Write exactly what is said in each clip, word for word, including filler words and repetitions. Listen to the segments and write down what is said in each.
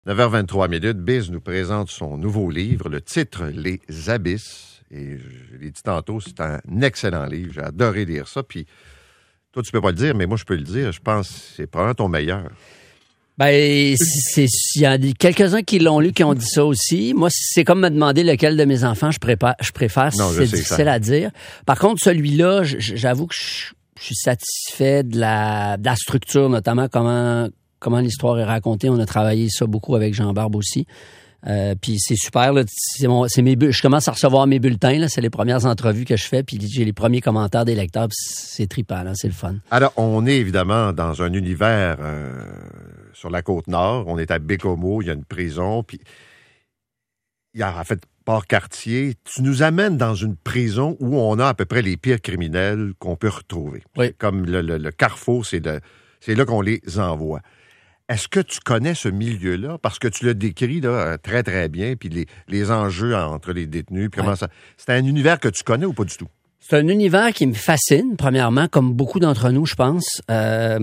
neuf heures vingt-trois minutes, Biz nous présente son nouveau livre, le titre « Les Abysses ». Et je l'ai dit tantôt, c'est un excellent livre. J'ai adoré lire ça. Puis toi, tu peux pas le dire, mais moi, je peux le dire. Je pense que c'est probablement ton meilleur. Ben, c'est, il y a quelques-uns qui l'ont lu qui ont dit ça aussi. Moi, c'est comme me demander lequel de mes enfants je préfère. Je préfère non, c'est je difficile à dire. Par contre, celui-là, j'avoue que je, je suis satisfait de la, de la structure, notamment comment, comment l'histoire est racontée. On a travaillé ça beaucoup avec Jean Barbe aussi. Euh, puis c'est super, là, c'est mon, c'est mes, je commence à recevoir mes bulletins, là, c'est les premières entrevues que je fais, puis j'ai les premiers commentaires des lecteurs, c'est trippant, là, c'est le fun. Alors, on est évidemment dans un univers euh, sur la Côte-Nord, on est à Bécomo, il y a une prison, puis il y a en fait Port-Cartier. Tu nous amènes dans une prison où on a à peu près les pires criminels qu'on peut retrouver. Oui. Comme le, le, le Carrefour, c'est, de, c'est là qu'on les envoie. Est-ce que tu connais ce milieu-là? Parce que tu l'as décrit là, très, très bien, puis les, les enjeux entre les détenus, puis comment ouais. ça... C'est un univers que tu connais ou pas du tout? C'est un univers qui me fascine, premièrement, comme beaucoup d'entre nous, je pense. Euh,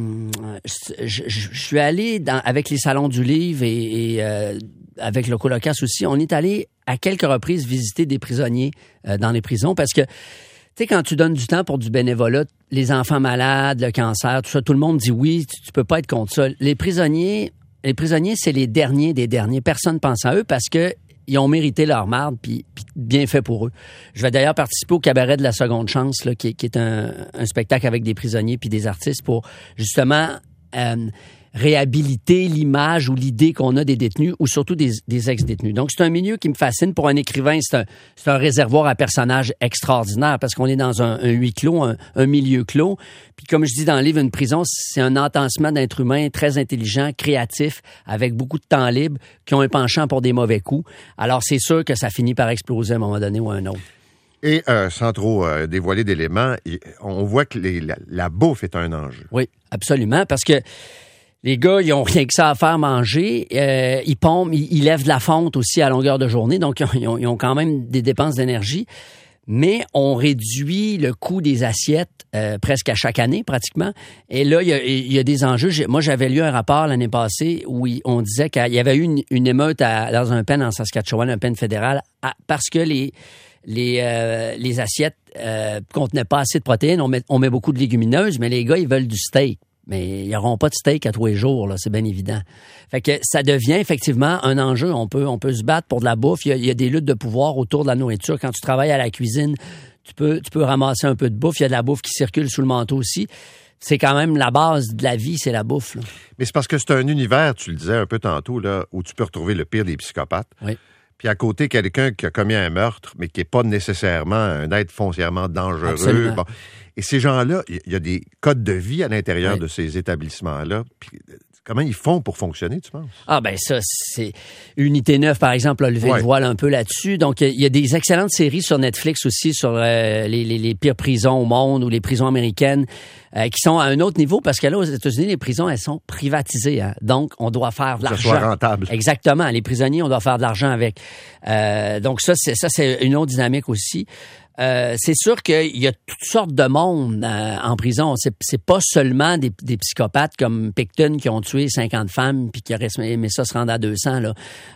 je, je, je suis allé dans, avec les salons du livre et, et euh, avec le Colocasse aussi, on est allé à quelques reprises visiter des prisonniers euh, dans les prisons parce que tu sais, quand tu donnes du temps pour du bénévolat, les enfants malades, le cancer, tout ça, tout le monde dit oui, tu, tu peux pas être contre ça. Les prisonniers, les prisonniers, c'est les derniers des derniers. Personne pense à eux parce que ils ont mérité leur marde, puis, puis bien fait pour eux. Je vais d'ailleurs participer au cabaret de la seconde chance, là, qui, qui est un, un spectacle avec des prisonniers puis des artistes pour justement euh, réhabiliter l'image ou l'idée qu'on a des détenus ou surtout des, des ex-détenus. Donc, c'est un milieu qui me fascine. Pour un écrivain, c'est un, c'est un réservoir à personnages extraordinaires parce qu'on est dans un, un huis clos, un, un milieu clos. Puis, comme je dis dans le livre, une prison, c'est un entassement d'êtres humains très intelligents, créatifs, avec beaucoup de temps libre, qui ont un penchant pour des mauvais coups. Alors, c'est sûr que ça finit par exploser à un moment donné ou à un autre. Et euh, sans trop euh, dévoiler d'éléments, on voit que les, la, la bouffe est un enjeu. Oui, absolument, parce que les gars, ils ont rien que ça à faire manger. Euh, ils pompent, ils, ils lèvent de la fonte aussi à longueur de journée. Donc, ils ont, ils ont quand même des dépenses d'énergie. Mais on réduit le coût des assiettes euh, presque à chaque année, pratiquement. Et là, il y a, il y a des enjeux. J'ai, moi, j'avais lu un rapport l'année passée où il, on disait qu'il y avait eu une, une émeute à, dans un pen en Saskatchewan, un pen fédéral, à, parce que les... Les, euh, les assiettes euh, contenaient pas assez de protéines. On met, on met beaucoup de légumineuses, mais les gars, ils veulent du steak. Mais ils n'auront pas de steak à tous les jours, là, c'est bien évident. Fait que ça devient effectivement un enjeu. On peut, on peut se battre pour de la bouffe. Il y a, il y a des luttes de pouvoir autour de la nourriture. Quand tu travailles à la cuisine, tu peux, tu peux ramasser un peu de bouffe. Il y a de la bouffe qui circule sous le manteau aussi. C'est quand même la base de la vie, c'est la bouffe, là. Mais c'est parce que c'est un univers, tu le disais un peu tantôt, là, où tu peux retrouver le pire des psychopathes. Oui. Puis à côté, quelqu'un qui a commis un meurtre, mais qui n'est pas nécessairement un être foncièrement dangereux. Bon. Et ces gens-là, il y a des codes de vie à l'intérieur oui. de ces établissements-là. Puis comment ils font pour fonctionner, tu penses? Ah ben ça, c'est... Unité neuf, par exemple, a levé ouais. le voile un peu là-dessus. Donc, il y a des excellentes séries sur Netflix aussi sur euh, les, les, les pires prisons au monde ou les prisons américaines euh, qui sont à un autre niveau parce que là, aux États-Unis, les prisons, elles sont privatisées. Hein. Donc, on doit faire de l'argent. Que ça soit rentable. Exactement. Les prisonniers, on doit faire de l'argent avec. Euh, donc, ça, c'est, ça, c'est une autre dynamique aussi. Euh, c'est sûr qu'il y a toutes sortes de monde euh, en prison. C'est, c'est pas seulement des, des psychopathes comme Picton qui ont tué cinquante femmes puis qui auraient aimé ça se rendre à deux cents, là.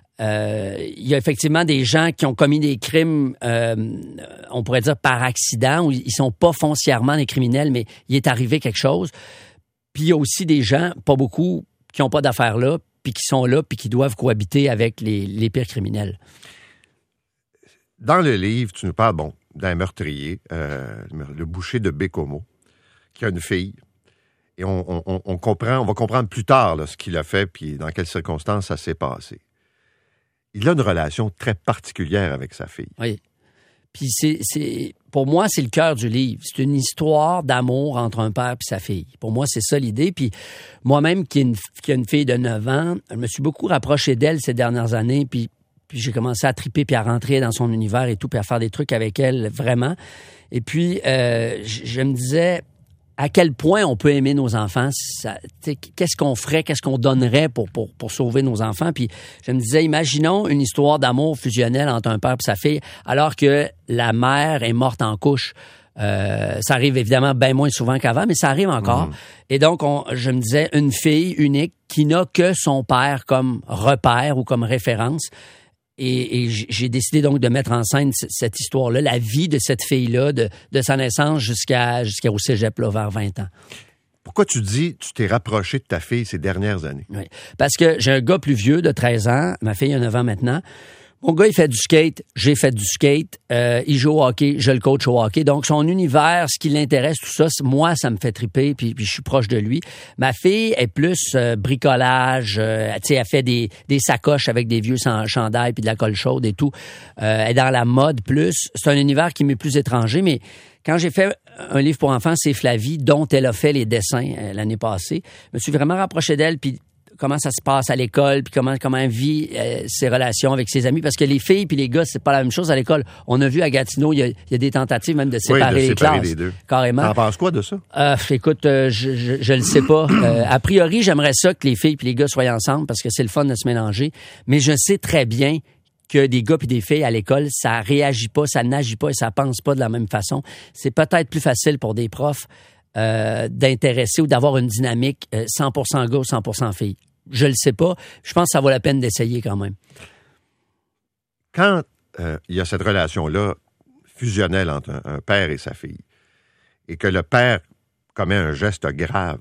Euh, il y a effectivement des gens qui ont commis des crimes, euh, on pourrait dire par accident, où ils sont pas foncièrement des criminels, mais il est arrivé quelque chose. Puis il y a aussi des gens, pas beaucoup, qui ont pas d'affaires là, puis qui sont là, puis qui doivent cohabiter avec les, les pires criminels. Dans le livre, tu nous parles, bon, d'un meurtrier, euh, le boucher de Bécomo, qui a une fille. Et on, on, on comprend, on va comprendre plus tard là, ce qu'il a fait puis dans quelles circonstances ça s'est passé. Il a une relation très particulière avec sa fille. Oui. Puis c'est, c'est, pour moi, c'est le cœur du livre. C'est une histoire d'amour entre un père et sa fille. Pour moi, c'est ça l'idée. Puis moi-même, qui ai une, qui a une fille de neuf ans, je me suis beaucoup rapproché d'elle ces dernières années. Puis Puis j'ai commencé à triper puis à rentrer dans son univers et tout, puis à faire des trucs avec elle, vraiment. Et puis, euh, je, je me disais à quel point on peut aimer nos enfants. Ça, qu'est-ce qu'on ferait, qu'est-ce qu'on donnerait pour, pour, pour sauver nos enfants. Puis je me disais, imaginons une histoire d'amour fusionnel entre un père et sa fille, alors que la mère est morte en couche. Euh, ça arrive évidemment bien moins souvent qu'avant, mais ça arrive encore. Mmh. Et donc, on, je me disais, une fille unique qui n'a que son père comme repère ou comme référence. Et, et j'ai décidé donc de mettre en scène c- cette histoire-là, la vie de cette fille-là, de, de sa naissance jusqu'à jusqu'au cégep, là, vers vingt ans. Pourquoi tu dis tu t'es rapproché de ta fille ces dernières années? Oui, parce que j'ai un gars plus vieux de treize ans, ma fille a neuf ans maintenant. Mon gars, il fait du skate, j'ai fait du skate, euh, il joue au hockey, je le coach au hockey. Donc, son univers, ce qui l'intéresse, tout ça, moi, ça me fait triper, puis, puis je suis proche de lui. Ma fille est plus euh, bricolage, euh, tu sais, elle fait des, des sacoches avec des vieux chandails puis de la colle chaude et tout. Euh, elle est dans la mode plus. C'est un univers qui m'est plus étranger, mais quand j'ai fait un livre pour enfants, c'est Flavie, dont elle a fait les dessins euh, l'année passée. Je me suis vraiment rapproché d'elle, puis comment ça se passe à l'école, puis comment comment elle vit euh, ses relations avec ses amis. Parce que les filles puis les gars, c'est pas la même chose à l'école. On a vu à Gatineau, il y a, il y a des tentatives même de séparer oui, de les séparer classes. les deux. Carrément. T'en penses quoi de ça? Euh, écoute, euh, je, je, je le sais pas. Euh, a priori, j'aimerais ça que les filles puis les gars soient ensemble parce que c'est le fun de se mélanger. Mais je sais très bien que des gars puis des filles à l'école, ça réagit pas, ça n'agit pas et ça pense pas de la même façon. C'est peut-être plus facile pour des profs euh, d'intéresser ou d'avoir une dynamique euh, cent pour cent gars ou cent pour cent filles. Je le sais pas. Je pense que ça vaut la peine d'essayer quand même. Quand euh, il y a cette relation-là fusionnelle entre un, un père et sa fille, et que le père commet un geste grave,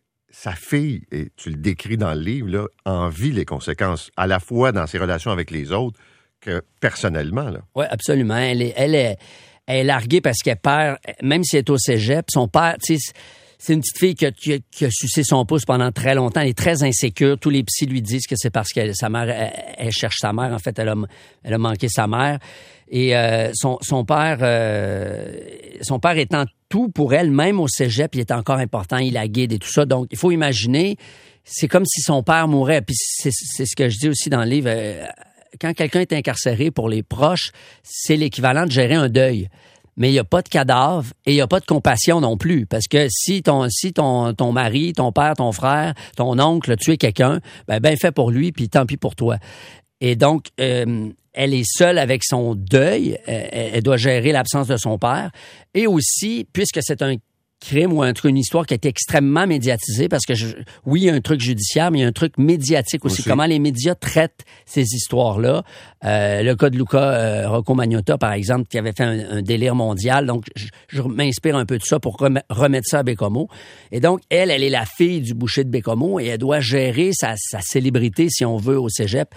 sa fille, et tu le décris dans le livre, là, en vit les conséquences, à la fois dans ses relations avec les autres que personnellement. Oui, absolument. Elle est, elle est, elle est larguée parce qu'elle perd, même si elle est au cégep, son père, tu sais, c'est une petite fille qui a, qui, a, qui a sucé son pouce pendant très longtemps. Elle est très insécure. Tous les psys lui disent que c'est parce que sa mère, elle, elle cherche sa mère. En fait, elle a, elle a manqué sa mère. Et euh, son, son père, euh, son père étant tout pour elle, même au cégep, il est encore important. Il la guide et tout ça. Donc, il faut imaginer, c'est comme si son père mourait. Puis c'est, c'est ce que je dis aussi dans le livre. Euh, quand quelqu'un est incarcéré, pour les proches, c'est l'équivalent de gérer un deuil. Mais il n'y a pas de cadavre et il n'y a pas de compassion non plus. Parce que si ton si ton, ton mari, ton père, ton frère, ton oncle a tué quelqu'un, ben, ben fait pour lui, puis tant pis pour toi. Et donc, euh, elle est seule avec son deuil. Elle, elle doit gérer l'absence de son père. Et aussi, puisque c'est un crime ou un truc, une histoire qui a été extrêmement médiatisée, parce que, je, oui, il y a un truc judiciaire, mais il y a un truc médiatique aussi. aussi. Comment les médias traitent ces histoires-là. Euh, le cas de Luca euh, Rocco Magnotta, par exemple, qui avait fait un, un délire mondial. Donc, je, je m'inspire un peu de ça pour rem- remettre ça à Bécomo. Et donc, elle, elle est la fille du boucher de Bécomo et elle doit gérer sa, sa célébrité, si on veut, au cégep.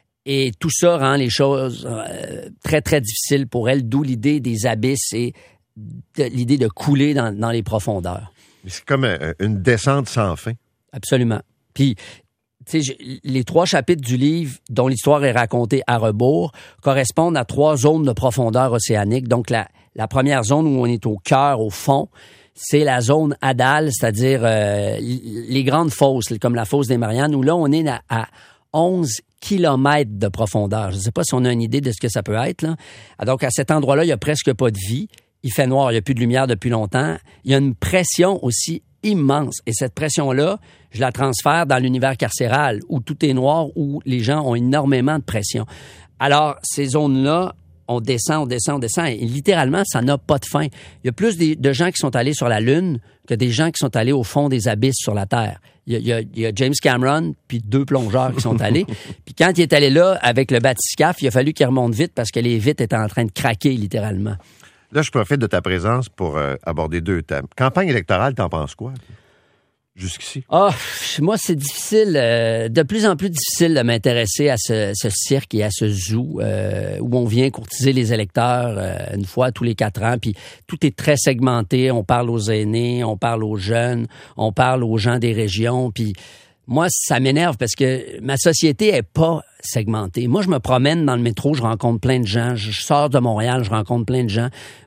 Et tout ça rend les choses euh, très, très difficiles pour elle, d'où l'idée des abysses et de, l'idée de couler dans, dans les profondeurs. C'est comme un, une descente sans fin. Absolument. Puis, tu sais, les trois chapitres du livre dont l'histoire est racontée à rebours correspondent à trois zones de profondeur océanique. Donc, la, la première zone où on est au cœur, au fond, c'est la zone Hadal, c'est-à-dire euh, les grandes fosses, comme la fosse des Mariannes, où là, on est à, à onze kilomètres de profondeur. Je ne sais pas si on a une idée de ce que ça peut être, là. Donc, à cet endroit-là, il n'y a presque pas de vie. Il fait noir, il n'y a plus de lumière depuis longtemps. Il y a une pression aussi immense. Et cette pression-là, je la transfère dans l'univers carcéral, où tout est noir, où les gens ont énormément de pression. Alors, ces zones-là, on descend, on descend, on descend, et littéralement, ça n'a pas de fin. Il y a plus de, de gens qui sont allés sur la Lune que des gens qui sont allés au fond des abysses sur la Terre. Il y a, il y a, il y a James Cameron, puis deux plongeurs qui sont allés. Puis quand il est allé là, avec le bathyscaphe, il a fallu qu'il remonte vite parce que les vitres étaient en train de craquer, littéralement. Là, je profite de ta présence pour euh, aborder deux thèmes. Campagne électorale, t'en penses quoi? Jusqu'ici? Ah, oh, moi, c'est difficile, euh, de plus en plus difficile de m'intéresser à ce, ce cirque et à ce zoo euh, où on vient courtiser les électeurs euh, une fois tous les quatre ans. Puis tout est très segmenté. On parle aux aînés, on parle aux jeunes, on parle aux gens des régions. Puis moi, ça m'énerve parce que ma société est pas segmentée. Moi, je me promène dans le métro, je rencontre plein de gens. Je sors de Montréal, je rencontre plein de gens.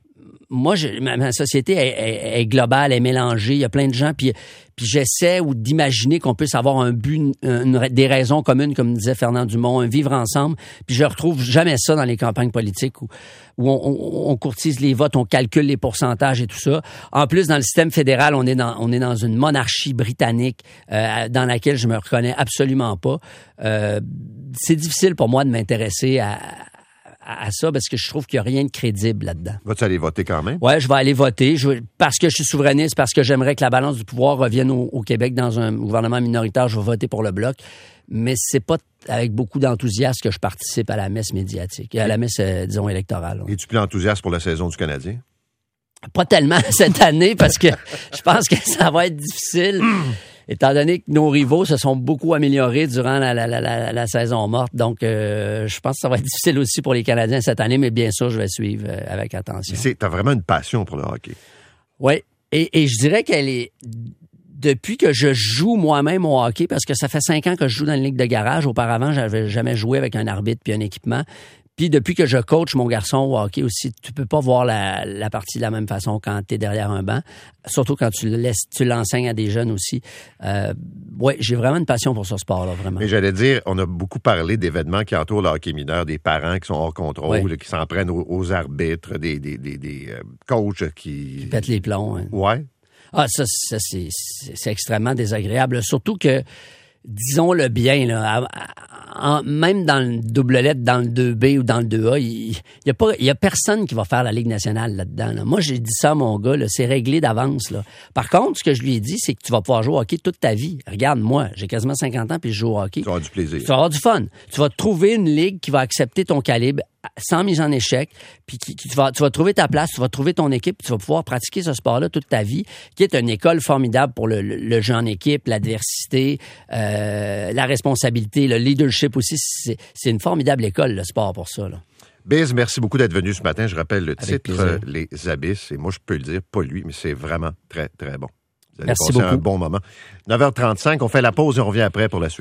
Moi, je, ma, ma société est, est, est globale, est mélangée. Il y a plein de gens, puis, puis j'essaie ou d'imaginer qu'on puisse avoir un but, une, une, des raisons communes, comme disait Fernand Dumont, un vivre ensemble. Puis je retrouve jamais ça dans les campagnes politiques où, où on, on, on courtise les votes, on calcule les pourcentages et tout ça. En plus, dans le système fédéral, on est dans, on est dans une monarchie britannique euh, dans laquelle je me reconnais absolument pas. Euh, c'est difficile pour moi de m'intéresser à à, à ça parce que je trouve qu'il n'y a rien de crédible là-dedans. Vas-tu aller voter quand même? Ouais, je vais aller voter. Je, parce que je suis souverainiste, parce que j'aimerais que la balance du pouvoir revienne au, au Québec dans un gouvernement minoritaire. Je vais voter pour le Bloc. Mais c'est pas avec beaucoup d'enthousiasme que je participe à la messe médiatique, à la messe, euh, disons, électorale. Es-tu plus enthousiaste pour la saison du Canadien? Pas tellement cette année, parce que je pense que ça va être difficile. Étant donné que nos rivaux se sont beaucoup améliorés durant la, la, la, la, la saison morte. Donc, euh, je pense que ça va être difficile aussi pour les Canadiens cette année, mais bien sûr, je vais suivre euh, avec attention. Tu as vraiment une passion pour le hockey. Oui, et, et je dirais qu'elle est... Depuis que je joue moi-même au hockey, parce que ça fait cinq ans que je joue dans une ligue de garage. Auparavant, j'avais jamais joué avec un arbitre puis un équipement. Puis depuis que je coach mon garçon au hockey aussi, tu peux pas voir la, la partie de la même façon quand tu es derrière un banc. Surtout quand tu le laisses, tu l'enseignes à des jeunes aussi. Euh, ouais, j'ai vraiment une passion pour ce sport-là, vraiment. Mais j'allais dire, on a beaucoup parlé d'événements qui entourent le hockey mineur, des parents qui sont hors contrôle, ouais. qui s'en prennent aux, aux arbitres, des, des, des, des euh, coachs qui... Qui pètent les plombs. Hein. Ouais. Ah, ça, ça c'est, c'est, c'est extrêmement désagréable. Surtout que, disons-le bien, là, en, même dans le double lettre, dans le deux B ou dans le deux A, il y a pas, il y a personne qui va faire la Ligue nationale là-dedans. Là. Moi, j'ai dit ça à mon gars, là, c'est réglé d'avance. Là. Par contre, ce que je lui ai dit, c'est que tu vas pouvoir jouer au hockey toute ta vie. Regarde, moi, j'ai quasiment cinquante ans puis je joue au hockey. Tu vas avoir du plaisir. Tu vas avoir du fun. Tu vas trouver une ligue qui va accepter ton calibre sans mise en échec, puis qui, qui, tu, vas, tu vas trouver ta place, tu vas trouver ton équipe, puis tu vas pouvoir pratiquer ce sport-là toute ta vie, qui est une école formidable pour le, le, le jeu en équipe, l'adversité, euh, la responsabilité, le leadership aussi. C'est, c'est une formidable école, le sport, pour ça. Là. Biz, merci beaucoup d'être venu ce matin. Je rappelle le Avec titre, euh, Les Abysses, et moi, je peux le dire, pas lui, mais c'est vraiment très, très bon. Vous allez merci passer beaucoup. un bon moment. neuf heures trente-cinq, on fait la pause et on revient après pour la suite.